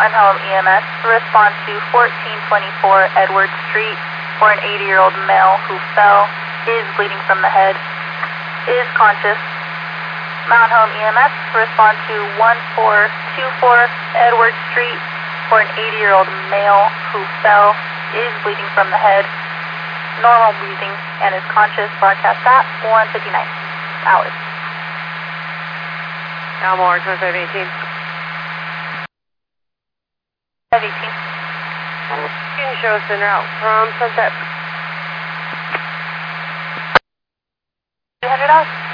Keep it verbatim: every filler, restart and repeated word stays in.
Mountain Home E M S, respond to fourteen twenty-four Edward Street for an eighty-year-old male who fell, is bleeding from the head, is conscious. Mountain Home E M S, respond to one four two four Edward Street for an eighty-year-old male who fell, is bleeding from the head, normal breathing, and is conscious. Broadcast at one fifty-nine hours. Almore, twenty-five eighteen. five eighteen. Can you show us en route from Sunset? two hundred hours.